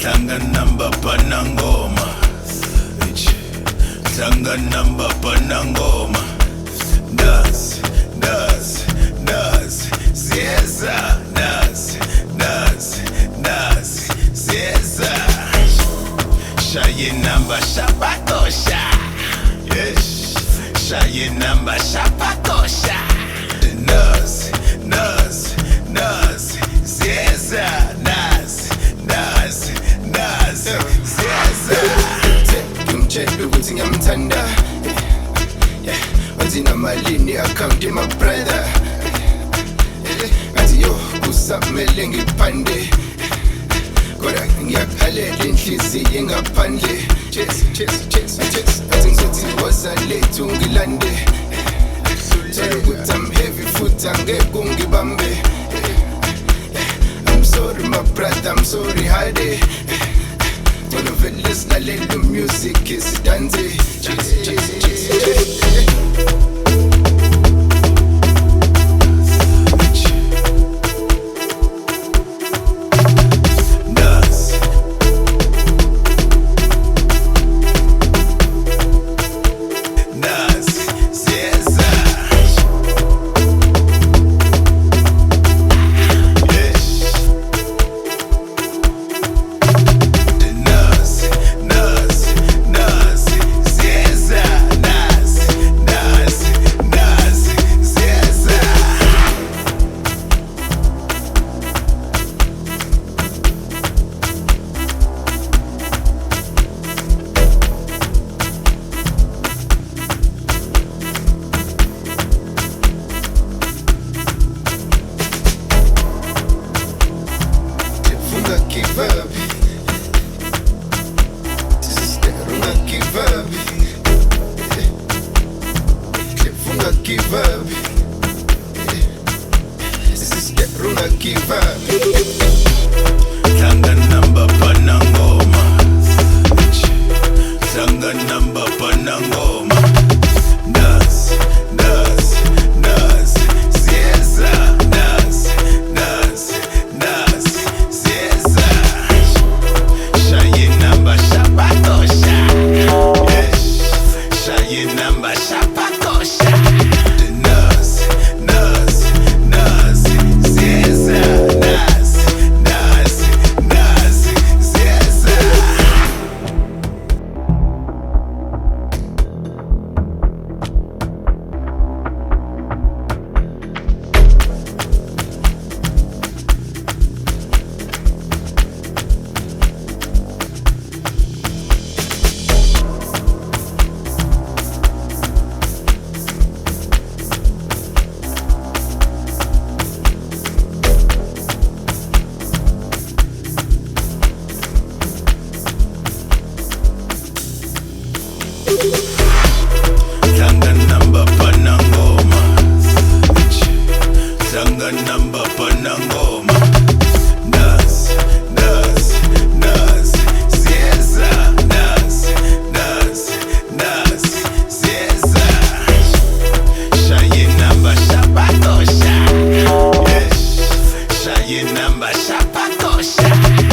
Tlanga namba panangoma, tlanga namba panangoma. Dance, dance, dance, sieza. Dance, dance, dance, sieza. Shaye namba shapatosha. Yes, shaye namba shapatosha. Dance, dance, dance, sieza. Dance, dance, dance, sieza. Ngimtshela ukuthi ngiyamthanda, wathi namalini account my brother, ngathi yo kusamele ngiphande, kodwa ngiyakhalela inhliziyo engaphandle. Cheers, cheers, cheers, cheers. Athi ngizothi woza lethu ngilande, tell ukuthi I'm heavy futhi angeke ungibambe. I'm sorry my brother, I'm sorry Hade. Wanna feel silalela music isidanse. Cheers, cheers, cheers. Give up. This is the wrong give up. Wrong give up. This is the wrong give up. Tlanga namba panangoma, tlanga namba panangoma. Dance, dance, dance, sieza. Dance, dance, dance, sieza. Shaye namba shapatosha. Yes, shaye namba shapatosha. Dance, dance, dance, sieza. Dance, dance, dance, sieza. Tlanga namba panangoma, tlanga namba panangoma. Dance, dance, dance, sieza. Dance, dance, dance, sieza. Shaye namba shapatosha. Yes, shaye namba shapatosha.